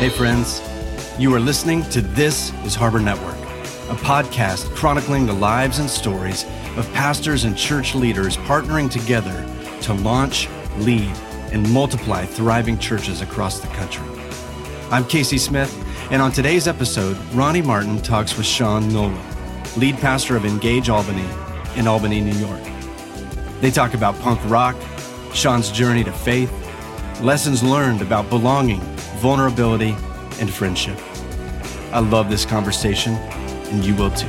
Hey friends, you are listening to This is Harbor Network, a podcast chronicling the lives and stories of pastors and church leaders partnering together to launch, lead, and multiply thriving churches across the country. I'm Casey Smith, and on today's episode, Ronnie Martin talks with Sean Nolan, lead pastor of Engage Albany in Albany, New York. They talk about punk rock, Sean's journey to faith, lessons learned about belonging, vulnerability, and friendship. I love this conversation, and you will too.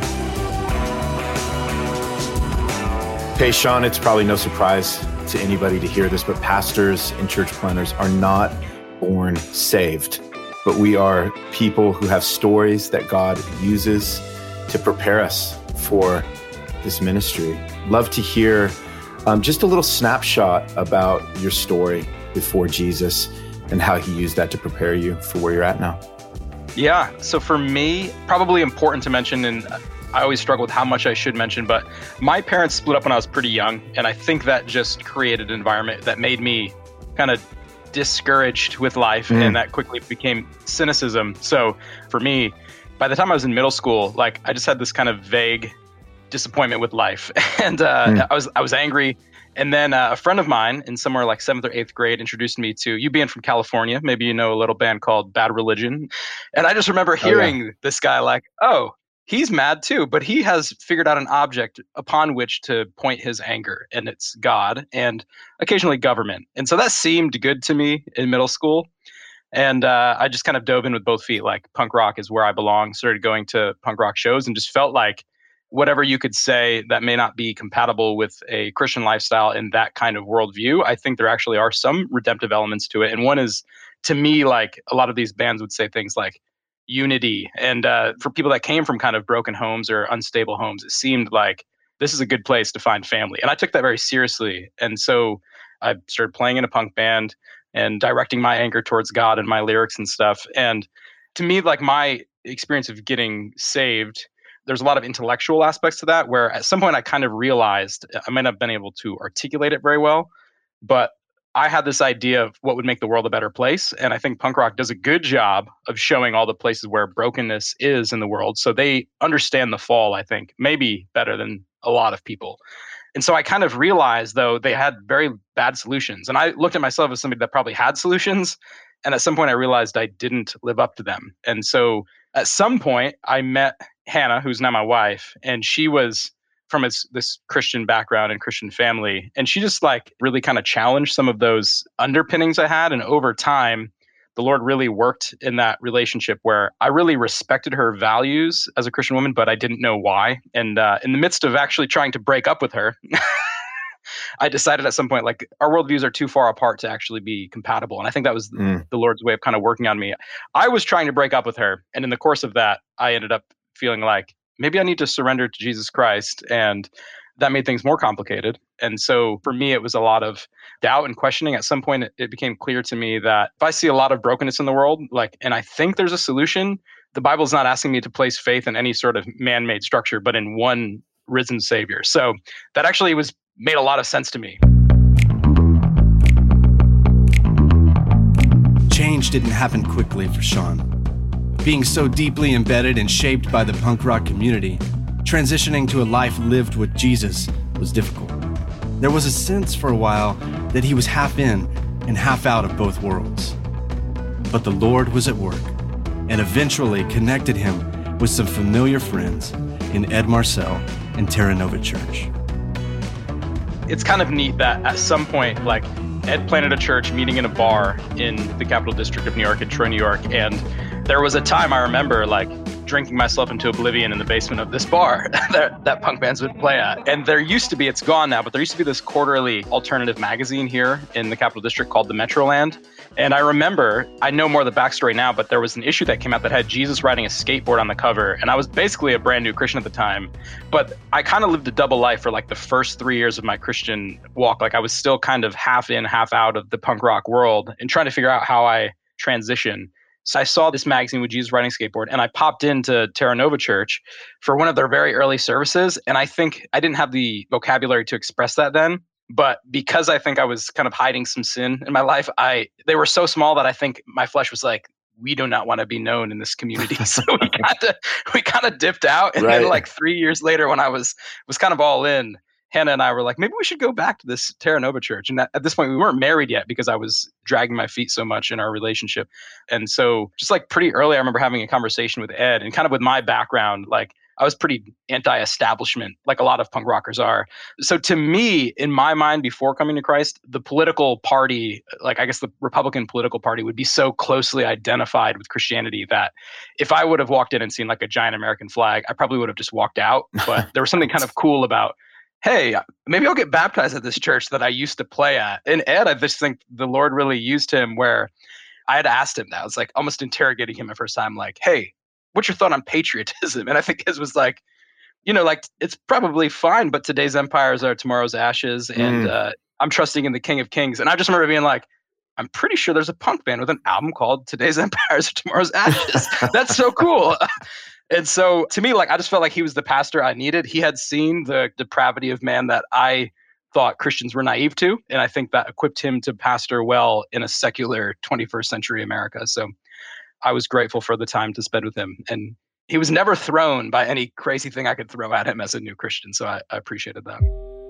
Hey, Sean, it's probably no surprise to anybody to hear this, but pastors and church planners are not born saved, but we are people who have stories that God uses to prepare us for this ministry. Love to hear just a little snapshot about your story before Jesus and how he used that to prepare you for where you're at now. Yeah, so for me, probably important to mention, and I always struggle with how much I should mention, but my parents split up when I was pretty young, and I think that just created an environment that made me kind of discouraged with life, and that quickly became cynicism. So for me, by the time I was in middle school, I just had this kind of vague disappointment with life, and I was angry. And then a friend of mine in somewhere like 7th or 8th grade introduced me to, you being from California, maybe you know a little band called Bad Religion. And I just remember hearing this guy he's mad too, but he has figured out an object upon which to point his anger, and it's God and occasionally government. And so that seemed good to me in middle school. And I just kind of dove in with both feet, like punk rock is where I belong, started going to punk rock shows and just felt like whatever you could say that may not be compatible with a Christian lifestyle in that kind of worldview, I think there actually are some redemptive elements to it. And one is, to me, like a lot of these bands would say things like unity. And for people that came from kind of broken homes or unstable homes, it seemed like this is a good place to find family. And I took that very seriously. And so I started playing in a punk band and directing my anger towards God and my lyrics and stuff. And to me, like my experience of getting saved, there's a lot of intellectual aspects to that, where at some point I kind of realized, I might not have been able to articulate it very well, but I had this idea of what would make the world a better place. And I think punk rock does a good job of showing all the places where brokenness is in the world. So they understand the fall, I think, maybe better than a lot of people. And so I kind of realized, though, they had very bad solutions. And I looked at myself as somebody that probably had solutions. And at some point I realized I didn't live up to them. And so at some point I met Hannah, who's now my wife, and she was from this Christian background and Christian family. And she just really kind of challenged some of those underpinnings I had. And over time, the Lord really worked in that relationship where I really respected her values as a Christian woman, but I didn't know why. And in the midst of actually trying to break up with her, I decided at some point, our worldviews are too far apart to actually be compatible. And I think that was the Lord's way of kind of working on me. I was trying to break up with her. And in the course of that, I ended up feeling like maybe I need to surrender to Jesus Christ. And that made things more complicated. And so for me, it was a lot of doubt and questioning. At some point, it became clear to me that if I see a lot of brokenness in the world, and I think there's a solution, the Bible's not asking me to place faith in any sort of man-made structure, but in one risen Savior. So that actually made a lot of sense to me. Change didn't happen quickly for Sean. Being so deeply embedded and shaped by the punk rock community, transitioning to a life lived with Jesus was difficult. There was a sense for a while that he was half in and half out of both worlds. But the Lord was at work and eventually connected him with some familiar friends in Ed Marcel and Terra Nova Church. It's kind of neat that at some point, Ed planted a church meeting in a bar in the Capital District of New York, in Troy, New York. And there was a time I remember drinking myself into oblivion in the basement of this bar that punk bands would play at. And there used to be, it's gone now, but there used to be this quarterly alternative magazine here in the Capital District called the Metroland. And I remember, I know more of the backstory now, but there was an issue that came out that had Jesus riding a skateboard on the cover. And I was basically a brand new Christian at the time, but I kind of lived a double life for the first 3 years of my Christian walk. I was still kind of half in, half out of the punk rock world and trying to figure out how I transition. So I saw this magazine with Jesus riding a skateboard, and I popped into Terra Nova Church for one of their very early services. And I think I didn't have the vocabulary to express that then. But because I think I was kind of hiding some sin in my life, they were so small that I think my flesh was like, we do not want to be known in this community. So we kind of dipped out. And then like 3 years later, when I was kind of all in, Hannah and I were like, maybe we should go back to this Terra Nova church. And at this point, we weren't married yet because I was dragging my feet so much in our relationship. And so just like pretty early, I remember having a conversation with Ed, and kind of with my background, like I was pretty anti-establishment, like a lot of punk rockers are. So to me, in my mind, before coming to Christ, the political party, like I guess the Republican political party, would be so closely identified with Christianity that if I would have walked in and seen like a giant American flag, I probably would have just walked out. But there was something kind of cool about, hey, maybe I'll get baptized at this church that I used to play at. And Ed, I just think the Lord really used him, where I had asked him that. I was like almost interrogating him the first time, like, hey, what's your thought on patriotism? And I think his was like, like it's probably fine, but today's empires are tomorrow's ashes. And I'm trusting in the King of Kings. And I just remember being like, I'm pretty sure there's a punk band with an album called Today's Empires Are Tomorrow's Ashes. That's so cool. And so to me, like, I just felt like he was the pastor I needed. He had seen the depravity of man that I thought Christians were naive to. And I think that equipped him to pastor well in a secular 21st century America. So I was grateful for the time to spend with him. And he was never thrown by any crazy thing I could throw at him as a new Christian. So I appreciated that.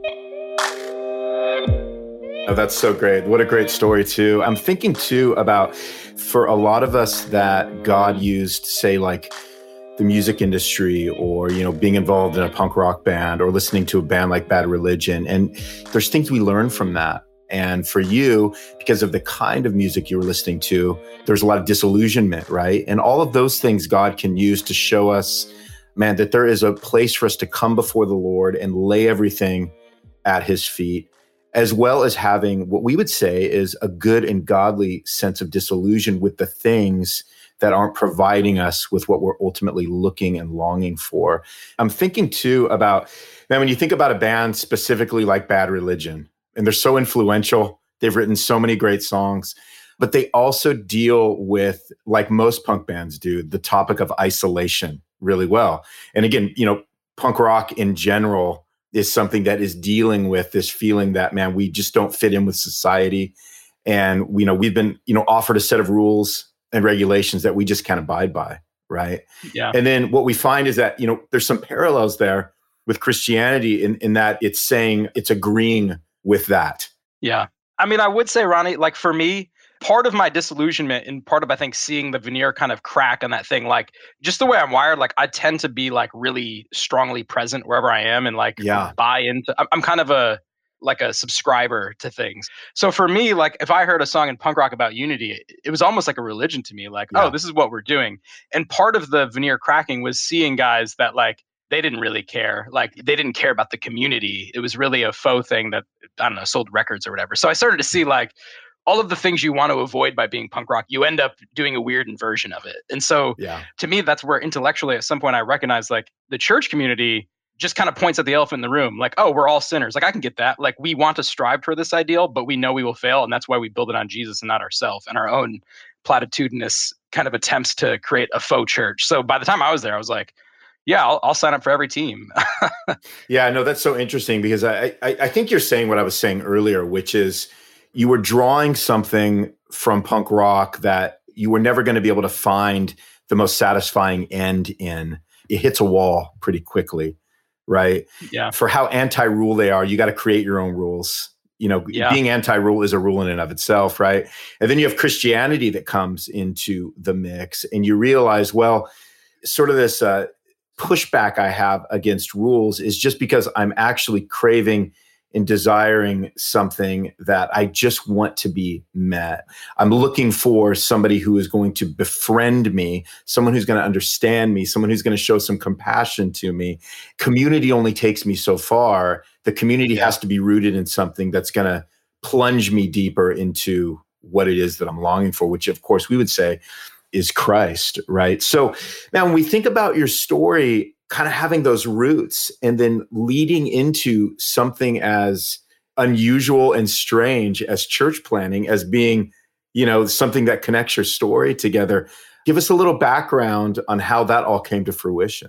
Oh, that's so great. What a great story too. I'm thinking too about, for a lot of us that God used, say like the music industry, or, being involved in a punk rock band, or listening to a band like Bad Religion. And there's things we learn from that. And for you, because of the kind of music you were listening to, there's a lot of disillusionment, right? And all of those things God can use to show us, man, that there is a place for us to come before the Lord and lay everything at his feet, as well as having what we would say is a good and godly sense of disillusion with the things that aren't providing us with what we're ultimately looking and longing for. I'm thinking too about, man, when you think about a band specifically like Bad Religion, and they're so influential, they've written so many great songs, but they also deal with, like most punk bands do, the topic of isolation really well. And again, punk rock in general is something that is dealing with this feeling that, man, we just don't fit in with society. And, we've been, offered a set of rules and regulations that we just can't abide by, right? Yeah. And then what we find is that, there's some parallels there with Christianity in that it's saying, it's agreeing with that. Yeah. I mean, I would say, Ronnie, like for me, part of my disillusionment and part of, I think, seeing the veneer kind of crack on that thing, like just the way I'm wired, like I tend to be like really strongly present wherever I am and like buy into, I'm kind of a subscriber to things. So for me, like if I heard a song in punk rock about unity, it was almost like a religion to me, like, oh, this is what we're doing. And part of the veneer cracking was seeing guys that like, they didn't really care. Like they didn't care about the community. It was really a faux thing that, I don't know, sold records or whatever. So I started to see like all of the things you want to avoid by being punk rock, you end up doing a weird inversion of it. And so to me, that's where intellectually at some point I recognized like the church community just kind of points at the elephant in the room. Like, oh, we're all sinners. Like I can get that. Like we want to strive for this ideal, but we know we will fail. And that's why we build it on Jesus and not ourselves and our own platitudinous kind of attempts to create a faux church. So by the time I was there, I was like, yeah, I'll sign up for every team. Yeah, no, that's so interesting because I think you're saying what I was saying earlier, which is you were drawing something from punk rock that you were never going to be able to find the most satisfying end in. It hits a wall pretty quickly, right? Yeah. For how anti-rule they are, you got to create your own rules. Being anti-rule is a rule in and of itself, right? And then you have Christianity that comes into the mix and you realize, well, sort of this pushback I have against rules is just because I'm actually craving and desiring something that I just want to be met. I'm looking for somebody who is going to befriend me, someone who's going to understand me, someone who's going to show some compassion to me. Community only takes me so far. The community has to be rooted in something that's going to plunge me deeper into what it is that I'm longing for, which of course we would say is Christ, right? So now when we think about your story, kind of having those roots and then leading into something as unusual and strange as church planning, as being, something that connects your story together. Give us a little background on how that all came to fruition.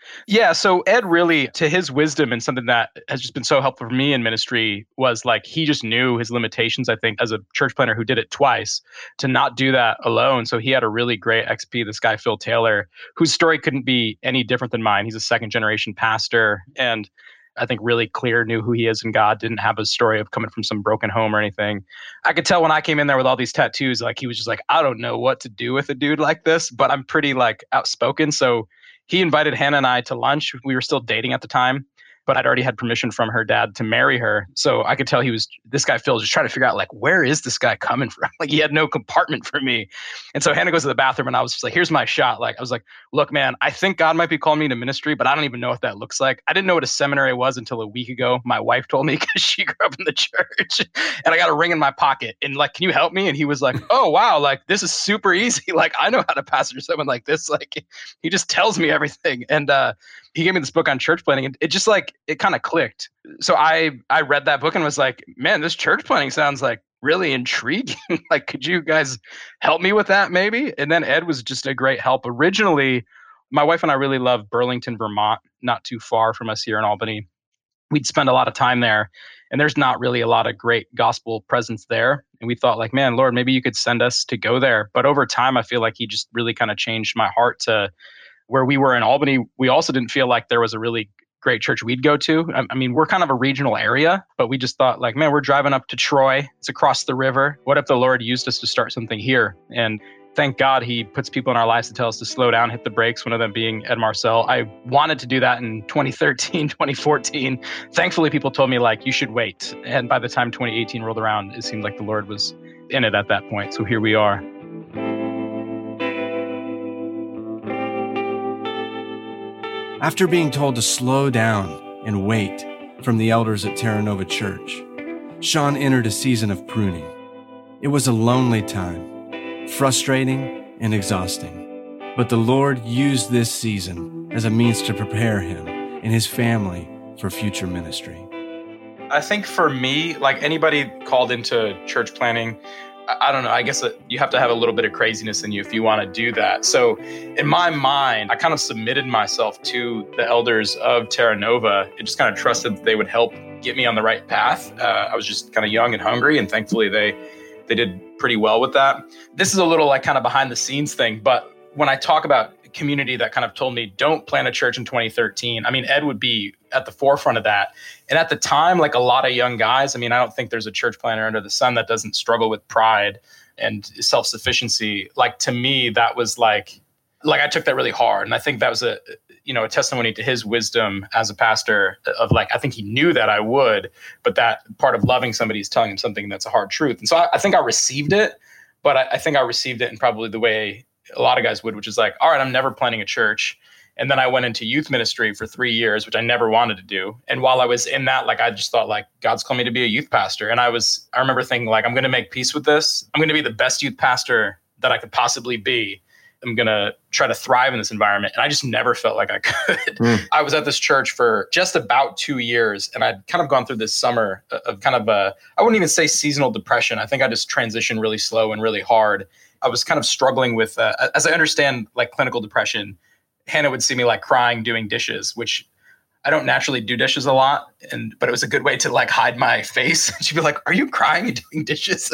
Yeah, so Ed really, to his wisdom and something that has just been so helpful for me in ministry was like he just knew his limitations, I think, as a church planner who did it twice, to not do that alone. So he had a really great XP, this guy, Phil Taylor, whose story couldn't be any different than mine. He's a second generation pastor and I think really clear, knew who he is in God, didn't have a story of coming from some broken home or anything. I could tell when I came in there with all these tattoos, like he was just like, I don't know what to do with a dude like this, but I'm pretty like outspoken. So he invited Hannah and I to lunch. We were still dating at the time, but I'd already had permission from her dad to marry her. So I could tell this guy Phil, just trying to figure out like, where is this guy coming from? Like he had no compartment for me. And so Hannah goes to the bathroom and I was just like, here's my shot. Like, I was like, look, man, I think God might be calling me to ministry, but I don't even know what that looks like. I didn't know what a seminary was until a week ago. My wife told me because she grew up in the church and I got a ring in my pocket and like, can you help me? And he was like, oh, wow. Like this is super easy. Like I know how to pastor someone like this. Like he just tells me everything. And, he gave me this book on church planning and it just like, it kind of clicked. So I read that book and was like, man, this church planning sounds like really intriguing. Like, could you guys help me with that maybe? And then Ed was just a great help. Originally, my wife and I really love Burlington, Vermont, not too far from us here in Albany. We'd spend a lot of time there and there's not really a lot of great gospel presence there. And we thought like, man, Lord, maybe you could send us to go there. But over time, I feel like he just really kind of changed my heart to where we were in Albany. We also didn't feel like there was a really great church we'd go to. I mean, we're kind of a regional area, but we just thought like, man, we're driving up to Troy. It's across the river. What if the Lord used us to start something here? And thank God he puts people in our lives to tell us to slow down, hit the brakes, one of them being Ed Marcel. I wanted to do that in 2013, 2014. Thankfully, people told me like, you should wait. And by the time 2018 rolled around, it seemed like the Lord was in it at that point. So here we are. After being told to slow down and wait from the elders at Terra Nova Church, Sean entered a season of pruning. It was a lonely time, frustrating and exhausting, but the Lord used this season as a means to prepare him and his family for future ministry. I think for me, like anybody called into church planning, I don't know, I guess you have to have a little bit of craziness in you if you want to do that. So in my mind, I kind of submitted myself to the elders of Terra Nova and just kind of trusted that they would help get me on the right path. I was just kind of young and hungry, and thankfully they did pretty well with that. This is a little like kind of behind the scenes thing, but when I talk about community that kind of told me don't plant a church in 2013, I mean, Ed would be at the forefront of that. And at the time, like a lot of young guys, I mean, I don't think there's a church planner under the sun that doesn't struggle with pride and self-sufficiency. Like to me, that was like I took that really hard. And I think that was a testimony to his wisdom as a pastor of like, I think he knew that I would, but that part of loving somebody is telling him something that's a hard truth. And so I think I received it, but I think I received it in probably the way a lot of guys would, which is like, all right, I'm never planning a church. And then I went into youth ministry for 3 years, which I never wanted to do. And while I was in that, like, I just thought like, God's called me to be a youth pastor. And I remember thinking like, I'm going to make peace with this. I'm going to be the best youth pastor that I could possibly be. I'm going to try to thrive in this environment. And I just never felt like I could. I was at this church for just about 2 years. And I'd kind of gone through this summer of kind of I wouldn't even say seasonal depression. I think I just transitioned really slow and really hard. I was kind of struggling with, as I understand, like clinical depression. Hannah would see me like crying, doing dishes, which I don't naturally do dishes a lot. But it was a good way to like hide my face. She'd be like, are you crying and doing dishes?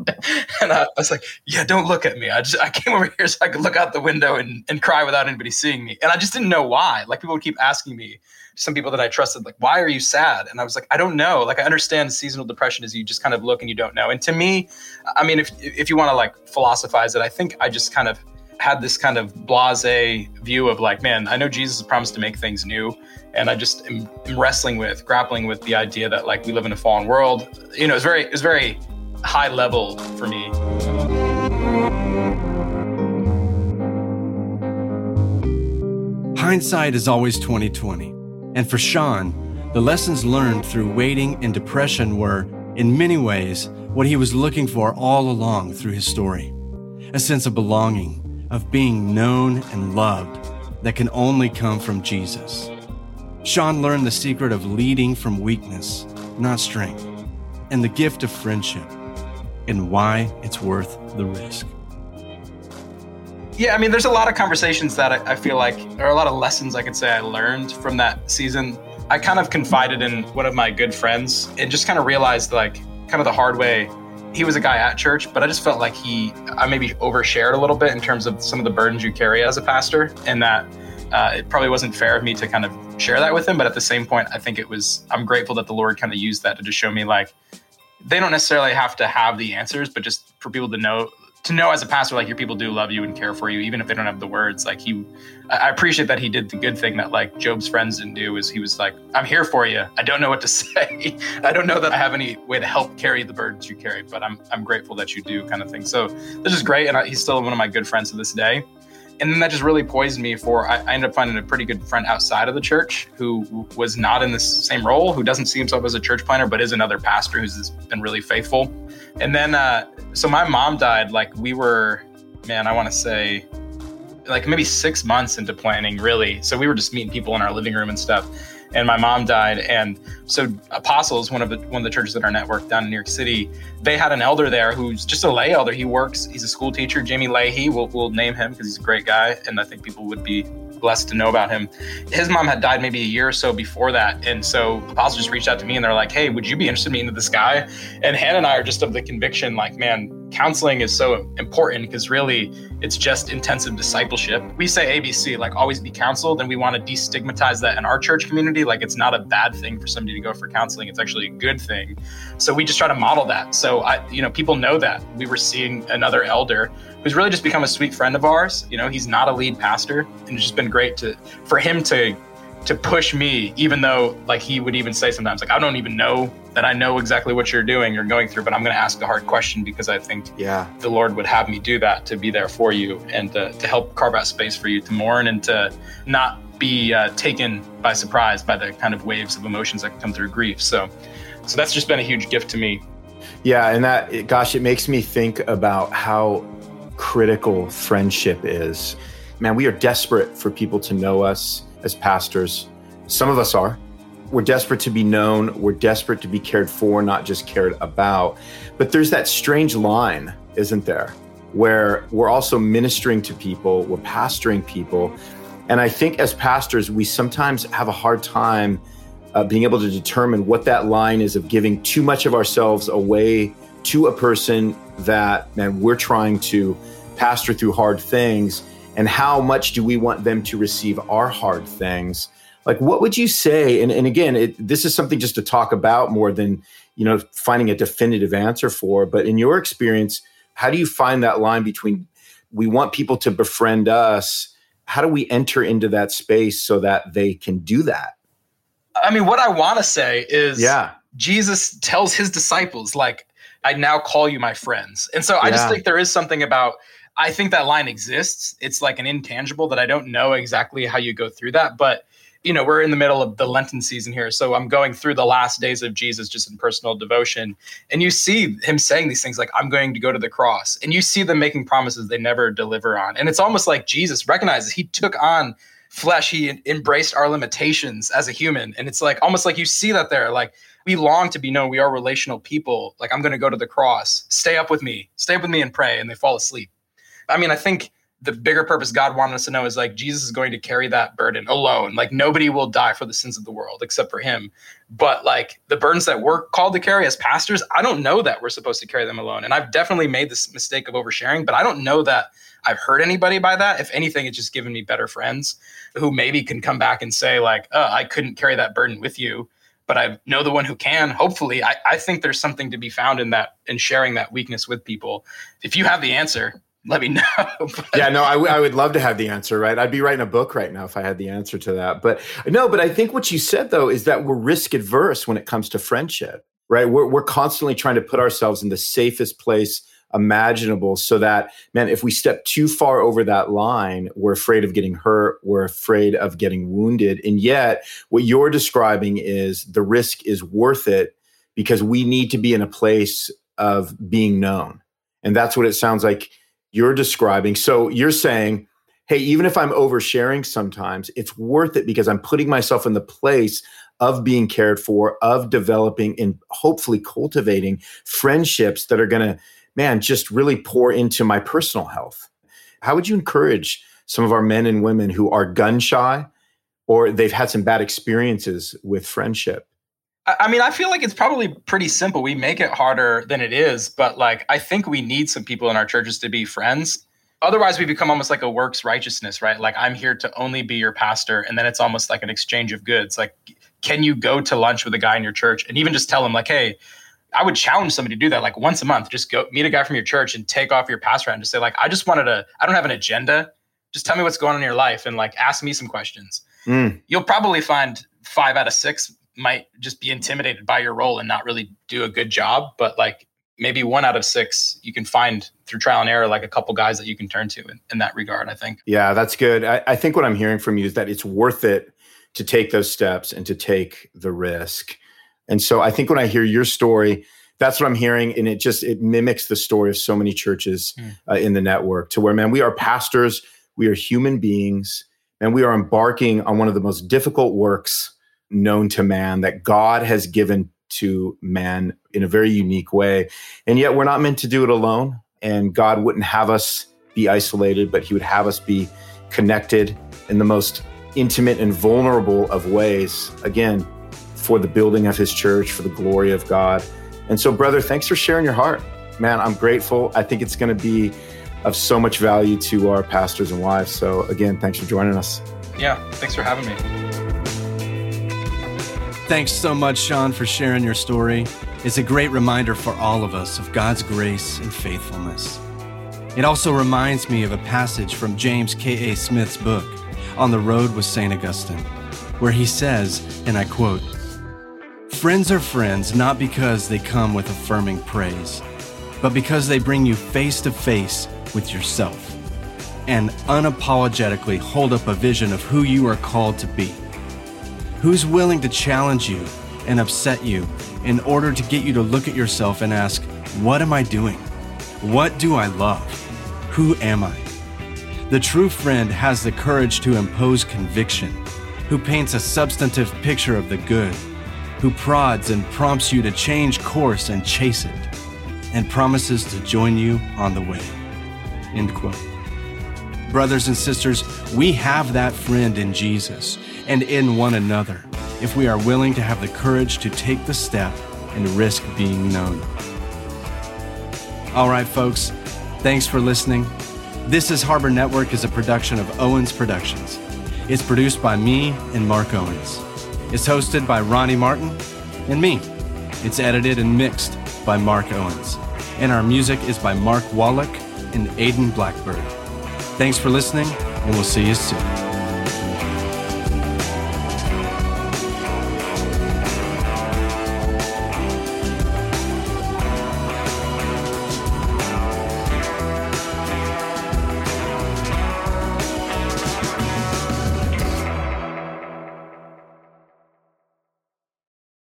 And I was like, yeah, don't look at me. I came over here so I could look out the window and cry without anybody seeing me. And I just didn't know why. Like people would keep asking me, some people that I trusted, like, why are you sad? And I was like, I don't know. Like, I understand seasonal depression is you just kind of look and you don't know. And to me, I mean, if you want to like philosophize it, I think I just kind of had this kind of blasé view of like, man, I know Jesus has promised to make things new. And I just am grappling with the idea that like we live in a fallen world. You know, it was very high level for me. Hindsight is always 20/20. And for Sean, the lessons learned through waiting and depression were, in many ways, what he was looking for all along through his story. A sense of belonging, of being known and loved that can only come from Jesus. Sean learned the secret of leading from weakness, not strength, and the gift of friendship, and why it's worth the risk. Yeah, I mean, there's a lot of conversations that I feel like, or a lot of lessons I could say I learned from that season. I kind of confided in one of my good friends and just kind of realized, like, kind of the hard way. He was a guy at church, but I just felt like I maybe overshared a little bit in terms of some of the burdens you carry as a pastor, and that it probably wasn't fair of me to kind of share that with him. But at the same point, I think I'm grateful that the Lord kind of used that to just show me, like, they don't necessarily have to have the answers, but just for people to know as a pastor, like, your people do love you and care for you, even if they don't have the words. Like, I appreciate that he did the good thing that, like, Job's friends didn't do, is he was like, I'm here for you. I don't know what to say. I don't know that I have any way to help carry the burdens you carry, but I'm grateful that you do, kind of thing. So this is great. And he's still one of my good friends to this day. And then that just really poised me I ended up finding a pretty good friend outside of the church who was not in the same role, who doesn't see himself as a church planner, but is another pastor who's been really faithful. And then, so my mom died, like, we were, I want to say, like, maybe 6 months into planning, really. So we were just meeting people in our living room and stuff. And my mom died. And so Apostles, one of the churches in our network down in New York City, they had an elder there who's just a lay elder. He's a school teacher, Jamie Leahy. We'll name him because he's a great guy. And I think people would be blessed to know about him. His mom had died maybe a year or so before that. And so Apostles just reached out to me and they're like, hey, would you be interested in meeting this guy? And Hannah and I are just of the conviction, like, man, counseling is so important because really it's just intensive discipleship. We say ABC, like, always be counseled, and we want to destigmatize that in our church community. Like, it's not a bad thing for somebody to go for counseling. It's actually a good thing. So we just try to model that. So people know that. We were seeing another elder who's really just become a sweet friend of ours. He's not a lead pastor, and it's just been great for him to push me, even though, like, he would even say sometimes, like, I don't even know that I know exactly what you're doing or going through, but I'm going to ask the hard question because I think the Lord would have me do that, to be there for you and to help carve out space for you to mourn and to not be taken by surprise by the kind of waves of emotions that come through grief. So that's just been a huge gift to me. Yeah, and it makes me think about how critical friendship is. Man, we are desperate for people to know us as pastors. Some of us are. We're desperate to be known. We're desperate to be cared for, not just cared about. But there's that strange line, isn't there, where we're also ministering to people, we're pastoring people. And I think as pastors, we sometimes have a hard time being able to determine what that line is of giving too much of ourselves away to a person that, man, we're trying to pastor through hard things. And how much do we want them to receive our hard things? Like, what would you say? And again, this is something just to talk about more than, finding a definitive answer for. But in your experience, how do you find that line between we want people to befriend us? How do we enter into that space so that they can do that? I mean, what I want to say is Jesus tells his disciples, like, I now call you my friends. And so I just think there is something about, I think that line exists. It's like an intangible that I don't know exactly how you go through that. But, we're in the middle of the Lenten season here. So I'm going through the last days of Jesus just in personal devotion. And you see him saying these things like, I'm going to go to the cross. And you see them making promises they never deliver on. And it's almost like Jesus recognizes he took on flesh. He embraced our limitations as a human. And it's like, almost like you see that there, like, we long to be known. We are relational people. Like, I'm going to go to the cross. Stay up with me and pray. And they fall asleep. I mean, I think the bigger purpose God wanted us to know is, like, Jesus is going to carry that burden alone. Like, nobody will die for the sins of the world except for him. But, like, the burdens that we're called to carry as pastors, I don't know that we're supposed to carry them alone. And I've definitely made this mistake of oversharing, but I don't know that I've hurt anybody by that. If anything, it's just given me better friends who maybe can come back and say, like, oh, I couldn't carry that burden with you, but I know the one who can. Hopefully, I think there's something to be found in that, in sharing that weakness with people. If you have the answer, let me know. Yeah, no, I would love to have the answer, right? I'd be writing a book right now if I had the answer to that. But I think what you said, though, is that we're risk adverse when it comes to friendship, right? We're constantly trying to put ourselves in the safest place imaginable so that, man, if we step too far over that line, we're afraid of getting hurt. We're afraid of getting wounded. And yet what you're describing is the risk is worth it because we need to be in a place of being known. And that's what it sounds like you're describing. So you're saying, hey, even if I'm oversharing sometimes, it's worth it because I'm putting myself in the place of being cared for, of developing and hopefully cultivating friendships that are going to, man, just really pour into my personal health. how would you encourage some of our men and women who are gun shy or they've had some bad experiences with friendship? I mean, I feel like it's probably pretty simple. We make it harder than it is, but like, I think we need some people in our churches to be friends. Otherwise, we become almost like a works righteousness, right? Like, I'm here to only be your pastor. And then it's almost like an exchange of goods. Like, can you go to lunch with a guy in your church and even just tell him like, hey, I would challenge somebody to do that like once a month. Just go meet a guy from your church and take off your pastor hat and just say like, I don't have an agenda. Just tell me what's going on in your life and like, ask me some questions. You'll probably find 5 out of 6 might just be intimidated by your role and not really do a good job. But like maybe 1 out of 6, you can find through trial and error, like a couple guys that you can turn to in that regard, I think. Yeah, that's good. I think what I'm hearing from you is that it's worth it to take those steps and to take the risk. And so I think when I hear your story, that's what I'm hearing. And it mimics the story of so many churches in the network to where, man, we are pastors, we are human beings, and we are embarking on one of the most difficult works known to man that God has given to man in a very unique way. And yet we're not meant to do it alone. And God wouldn't have us be isolated, but he would have us be connected in the most intimate and vulnerable of ways, again, for the building of his church, for the glory of God. And so, brother, thanks for sharing your heart. Man, I'm grateful. I think it's going to be of so much value to our pastors and wives. So again, thanks for joining us. Yeah, thanks for having me. Thanks so much, Sean, for sharing your story. It's a great reminder for all of us of God's grace and faithfulness. It also reminds me of a passage from James K.A. Smith's book, On the Road with St. Augustine, where he says, and I quote, "Friends are friends not because they come with affirming praise, but because they bring you face to face with yourself and unapologetically hold up a vision of who you are called to be. Who's willing to challenge you and upset you in order to get you to look at yourself and ask, what am I doing? What do I love? Who am I?" The true friend has the courage to impose conviction, who paints a substantive picture of the good, who prods and prompts you to change course and chase it, and promises to join you on the way. End quote. Brothers and sisters, we have that friend in Jesus and in one another if we are willing to have the courage to take the step and risk being known. All right, folks, thanks for listening. This is Harbor Network is a production of Owens Productions. It's produced by me and Mark Owens. It's hosted by Ronnie Martin and me. It's edited and mixed by Mark Owens. And our music is by Mark Wallach and Aiden Blackbird. Thanks for listening, and we'll see you soon.